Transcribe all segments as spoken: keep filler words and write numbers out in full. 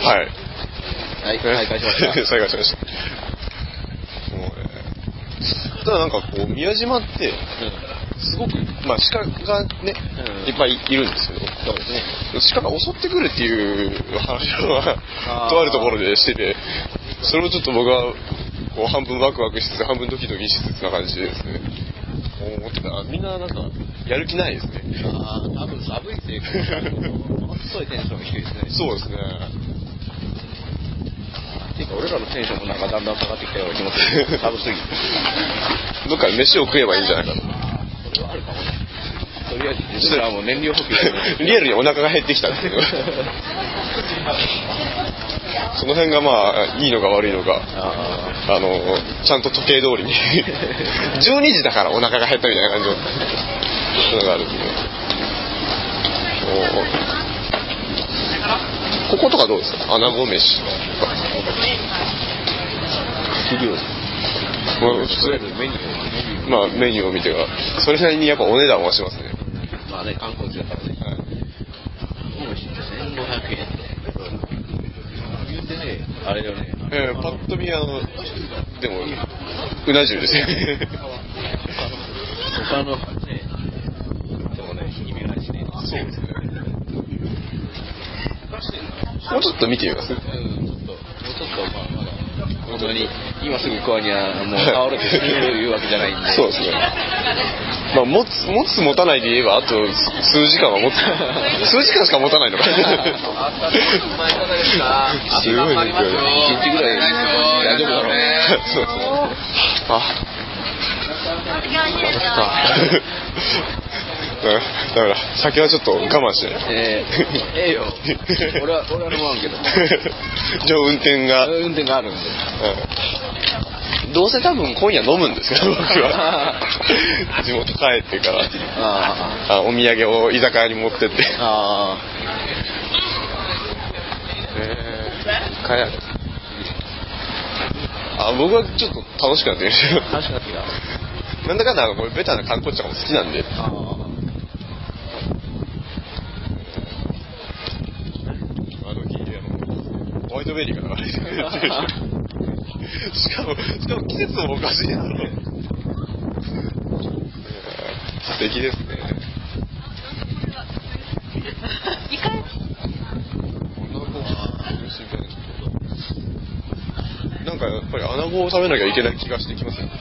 はいはい再開しました再開しました。もうね、ただなんかこう宮島ってすごく、まあ、鹿がね、うん、いっぱいいるんですけど、そうですね、鹿が襲ってくるっていう話はとあるところでしてて、それをちょっと僕はこう半分ワクワクしつつ半分ドキドキしつつな感じでですね、思ってたらみんななんかやる気ないですね。 ああ、多分寒いせいかものすごいテンション低いですね。 そうですね。 っていうか俺らのテンションもなんかだんだん下がってきたような気もする。寒すぎて。 どっか飯を食えばいいんじゃないかと。 それはあるかもね。とりあえず自分らはもう燃料補給リアルにお腹が減ってきたっていうその辺がまあいいのか悪いのか、ああのちゃんと時計通りにじゅうにじだからお腹が減ったみたいな感じののがあるんで、こことかどうですか？穴子飯とか資料まあ、普通メニューまあメニューを見てはそれなりにやっぱお値段はしますね。 まあね、観光地だからね。はい。せんごひゃくえんで。言うてね、あれだよね。 えー、パッと見あのでもうな重ですよね。 他のね、でもね、意味ないしね。 そうですね。もうちょっと見てみます。うん、ちょっと、 もうちょっとまあまだ本当に今すぐ食わにはもう倒れて死ぬいうわけじゃないんで。 そうですね。まあ持つ持つ持たないで言えばあと数時間は持つ数時間しか持たないのか。すごいですよ。一日ぐらい大丈夫だろう。 そうですね。あ。だから酒はちょっと我慢してね。 えー、ええよ。俺は俺は飲まんけど。 じゃあ運転が運転があるんで。 うん、どうせ多分今夜飲むんですけど僕は地元帰ってからああお土産を居酒屋に持ってって。ああ。えー、帰る。あ僕はちょっと楽しくなってきました。 楽しくなってきた。 なんだかんだこれベタな観光地とかも好きなんで。ああ。ホワイトベリーが流れてくるっていうしかもしかも季節もおかしいだろう。素敵ですね。なんかやっぱり穴子を食べなきゃいけない気がしてきますよ。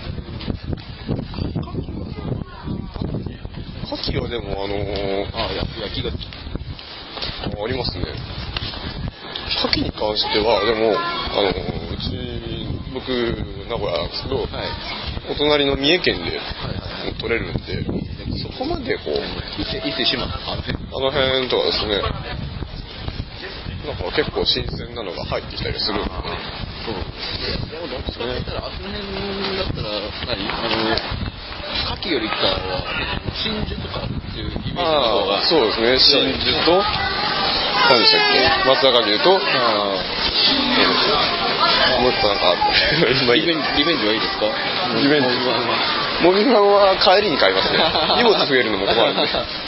牡蠣はでもあのー、 ああ焼き牡蠣ありますね。牡蠣に関してはでもあのうち僕名古屋なんですけど、はい、お隣の三重県で取れるんで、はい、そこまでこう伊勢伊勢志摩あの辺とかですね、なんか結構新鮮なのが入ってきたりするんで、 そうでもどっちかって言ったらあその辺だったら何あの牡蠣よりかは真珠とかっていうイメージの方がそうですね。真珠と何でしたっけ、松坂牛とあもう一個なんかあるリベンジリベンジはいいですか？ リベンジもみまんは帰りに買いますね。荷物増えるのも困るんで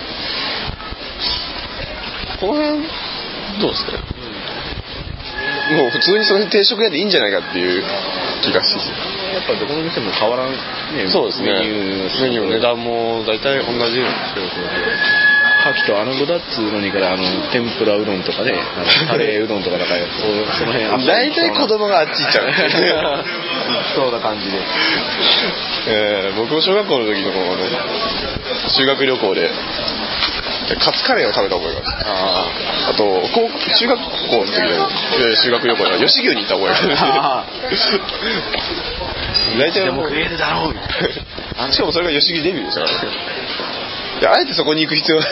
この辺どうですか、うん、もう普通にその定食屋でいいんじゃないかっていう気がしてやっぱどこの店も変わらん、ね、 そうですね。メニューメニュー値段も大体同じようにしてる牡蠣と穴子だっつうのにからあの天ぷらうどんとかね、あのカレーうどんとかだからその辺大体子供があっち行っちゃうそうな感じで、 えー、僕も小学校の時の修学旅行でカツカレーを食べた覚えがある。ああと高中学校の時の修学旅行では吉牛に行った覚えがある。大体でも食えるだろうみたいな。 しかもそれが吉牛デビューでしたからね。であえてそこに行く必要あ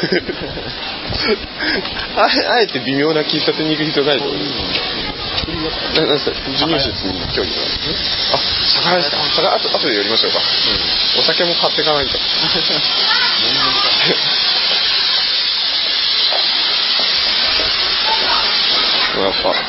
あえて微妙な喫茶店に行く必要ないと思う。なんですか授乳室に興味がある。あ、酒屋ですか。酒屋あと後で寄りましょうか、うん、お酒も買っていかないとやっぱポン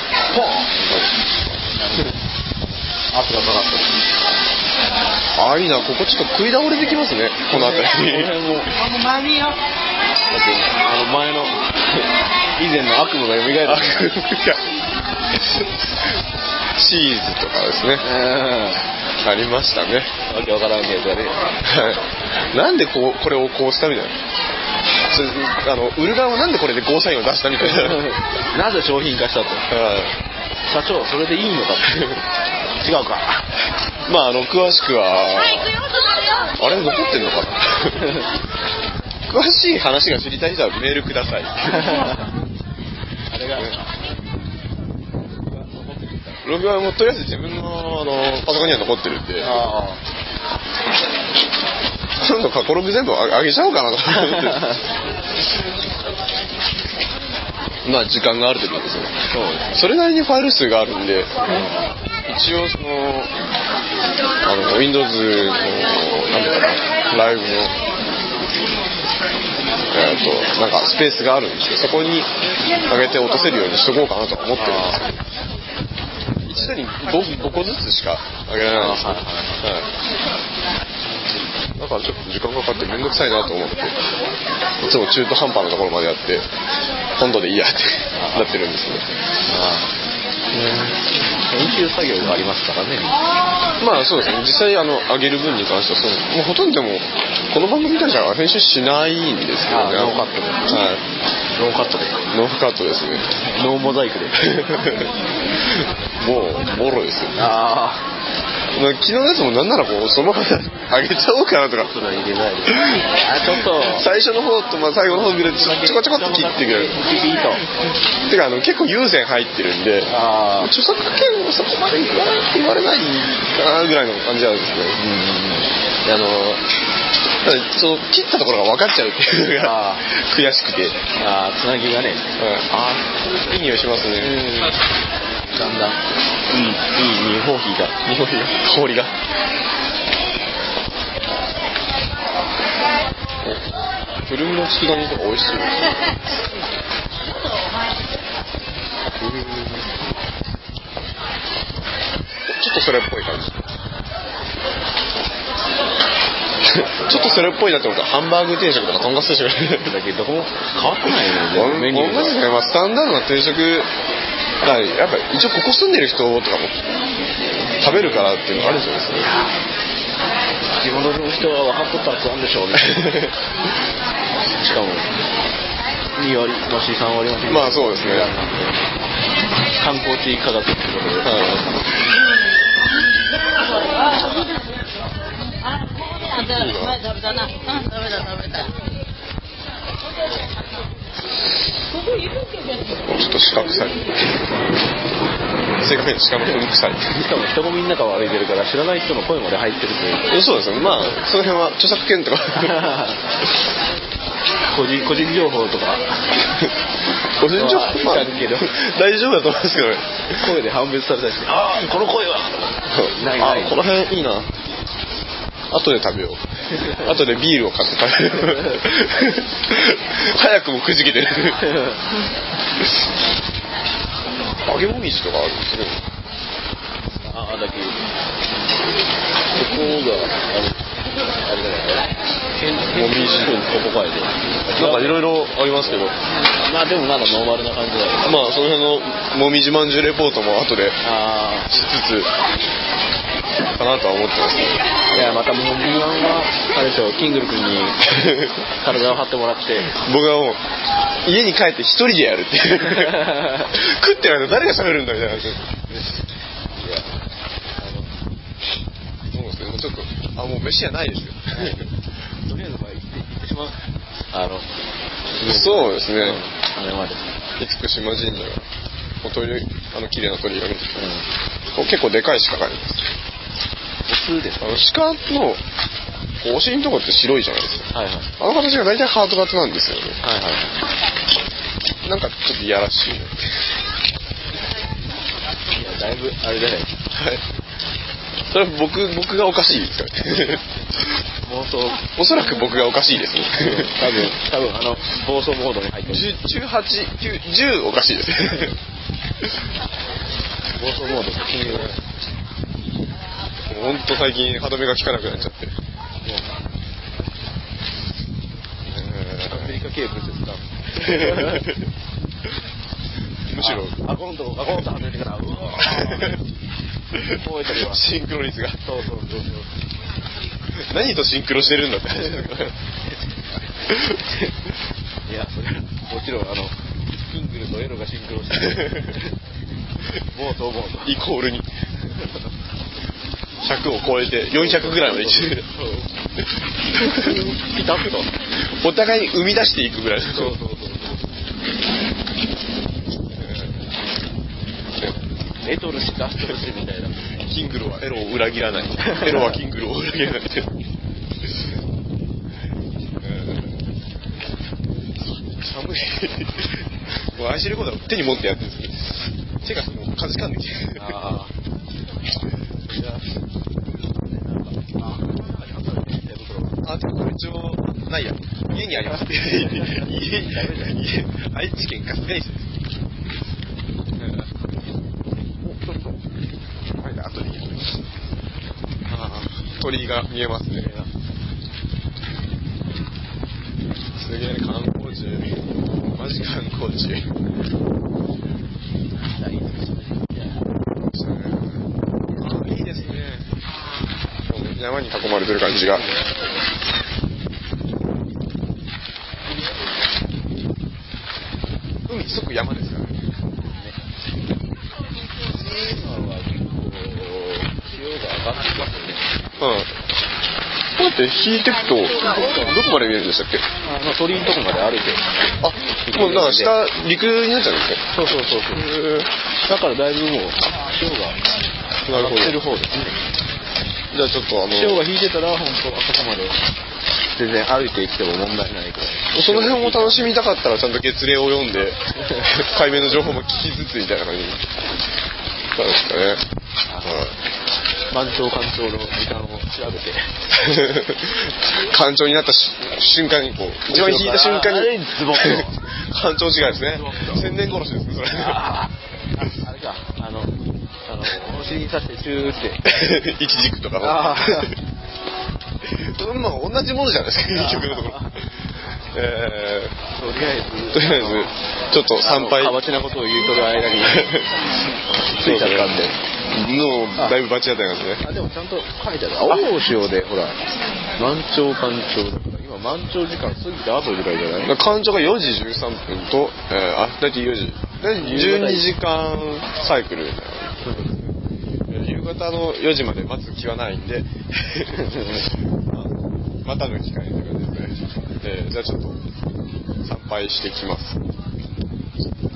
圧がかかったああいいな、ここちょっと食い倒れできますね、この辺り。 この辺もあの前によあの前の以前の悪夢が蘇る。 チーズとかですね、ありましたね。 わけわからんけどね。 なんでこうこれをこうしたみたいな。あの売る側はなんでこれでゴーサインを出したみたいな。 なぜ商品化したと。社長それでいいのかって。違うか。 まああの詳しくはあれ残ってんのかな。詳しい話が知りたい人はメールください。あれが。ログはもうとりあえず自分の、あのパソコンには残ってるんで、あ今度過去ログ全部あげちゃおうかなと思って。まあ時間があるときですよね。それなりにファイル数があるんで、うん、一応そのあの Windows のなんだかなライブのえっとなんかスペースがあるんですけど、そこに上げて落とせるようにしとこうかなと思ってるんですけど。一度に 5, 5個ずつしかあげられないんですよ、はいはいはい、だからちょっと時間かかってめんどくさいなと思っていつも中途半端なところまでやって今度でいいやってなってるんですね。 編集作業がありますからね。 まあそうですね、実際あの上げる分に関してはそうもうほとんどでもこの番組に関しては編集しないんですけどね。 ノーカットで、はい、ノーカットでノーカットですね。 ノーモザイクでもうボロですよ。 あまあ、昨日のやつもなんならこうそのまま上げちゃおうかなとか。 それは入れないです。あちょっと最初の方とまあ最後の方ぐらいちょこちょこっと切ってくる。てかあの結構優先入ってるんで、あ著作権をそこまで言わないって言われないかなぐらいの感じなんですね。うん、あのその切ったところが分かっちゃうっていうのが悔しくて。 あつなぎがね、うん、 あいい匂いしますね。 だんだんいいいい二ホーヒーが二ホーヒーが香りがプルムの佃煮とか美味しそうですね。ちょっとそれっぽい感じ。ちょっとそれっぽいなって思ったらハンバーグ定食とかとんかつ定食だけどどこも変わってないよね。メニューが同じですね。まあスタンダードな定食だやっぱ一応ここ住んでる人とかも食べるからっていうのがあるんですよね。 地元の人は分かっとったら食わんでしょうね。しかもに割もしさん割もまあそうですね。 観光地価格ってことで、はい、前食べたな。うん、食べた食べた。 ちょっと鹿臭い。正確に鹿の糞臭い。 しかも人混みの中を歩いてるから知らない人の声まで入ってるという。 そうですね。まあその辺は著作権とか個人個人情報とか個人情報まあけど大丈夫だと思いますけどね。 声で判別されたりして、ああこの声はないない。あこの辺いいな。後で食べよう。後でビールを買って食べよう。早くもくじけてる。揚げもみじとかあるんですね。 ああだけここがあれあれだよね。 もみじここかいで。 なんかいろいろありますけど。 まあでもまだノーマルな感じだよね。 まあその辺のもみじまんじゅうレポートも後でしつつかなとは思ってます、ね。 いやまたもみじまんはあれでしょキングル君に体を張ってもらって。 僕はもう家に帰って一人でやるっていう。食ってる間誰が喋るんだみたいな。いやあのそうですね。もうちょっとあもう飯じゃないですよ。 とりあえずまあ行って行ってしまう。あのそうですね。 うん、あれまで。 厳島神社がお鳥あの綺麗な鳥居が見てきて、うん、結構でかい鹿があります。 オスですか？ あの鹿のお尻のとこって白いじゃないですか。はいはい。あの形が大体ハート型なんですよね。はいはい。なんかちょっといやらしい。いやだいぶあれじゃないですか。はい。 それは僕僕がおかしいですかね。 妄想おそらく僕がおかしいですね。 多分多分あの暴走モードに入ってる。 じゅうはち、きゅう、じゅうおかしいです。 暴走モードで金融。 ほんと最近歯止めが効かなくなっちゃって。 アメリカケーブルですか。 む後ろあこのとこがコンと外れてからうわー覚えてるわ。 シンクロ率がそうそうそうそう何とシンクロしてるんだって話だからいやそれはもちろんあのシングルとエロがシンクロしてるボートボートイコールにひゃくを超えてよんひゃくぐらいまでいってるピタッとお互いに生み出していくぐらいのそうそうそうエトルシガストルシみたいなキングルはエロを裏切らないエロはキングルを裏切らないって寒いもうアイシーレコーダーを手に持ってやってるんですけど手がもうかじかんできてああいやあ、でもこれ一応ないや家にあります家に家愛知県春日井市ですはい後でああ鳥居が見えますねすげえ観光地マジ観光地ああいいですね山に囲まれてる感じが海即山ですからね今は結構潮が上がってますよねうんこうやって引いてくとどこまで見えるんでしたっけあの鳥居のとこまで歩いてあ、もうだから下陸になっちゃうんですねそうそうそうそうだからだいぶもう潮が上がってる方ですねじゃあちょっとあの潮が引いてたら本当あそこまで全然歩いてきても問題ないくらいその辺も楽しみたかったらちゃんと月齢を読んで海面の情報も聞きつつみたいな感じそうですかね満潮干潮の時間を調べて干潮になった瞬間にこう一番引いた瞬間にズボッと干潮時間ですね千年殺しですねそれあああれかあのあのお尻に刺してチューって一軸とかもあまあ同じものじゃないですか結局のところえー、 とりあえずとりあえずちょっと参拝かわちなことを言うとる間についちゃったんでのだいぶバチ当たりなんですねあでもちゃんと書いてある青潮でほら満潮干潮だから今満潮時間過ぎた後ぐらいじゃない干潮がよじじゅうさんぷんと、えー、あだいたいよじだいたいじゅうにじかんサイクル夕方のよじまで待つ気はないんでまたの機会という感じですね、えー、じゃあちょっと参拝してきます。